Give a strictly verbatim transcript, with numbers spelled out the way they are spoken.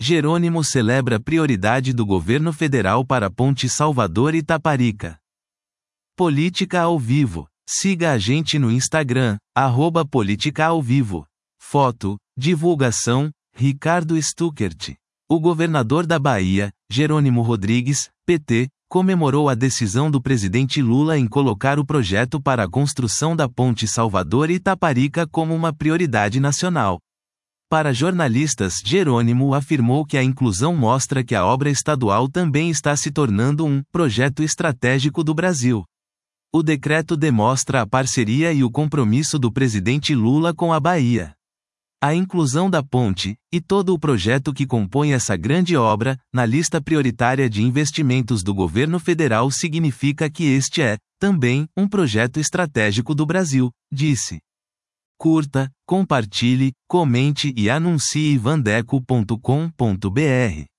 Jerônimo celebra prioridade do governo federal para a Ponte Salvador-Itaparica. Política ao vivo. Siga a gente no Instagram, arroba Política ao Vivo. Foto, divulgação, Ricardo Stuckert. O governador da Bahia, Jerônimo Rodrigues, P T, comemorou a decisão do presidente Lula em colocar o projeto para a construção da Ponte Salvador-Itaparica como uma prioridade nacional. Para jornalistas, Jerônimo afirmou que a inclusão mostra que a obra estadual também está se tornando um projeto estratégico do Brasil. O decreto demonstra a parceria e o compromisso do presidente Lula com a Bahia. A inclusão da ponte, e todo o projeto que compõe essa grande obra, na lista prioritária de investimentos do governo federal significa que este é, também, um projeto estratégico do Brasil, disse. Curta, compartilhe, comente e anuncie vandeco ponto com ponto br.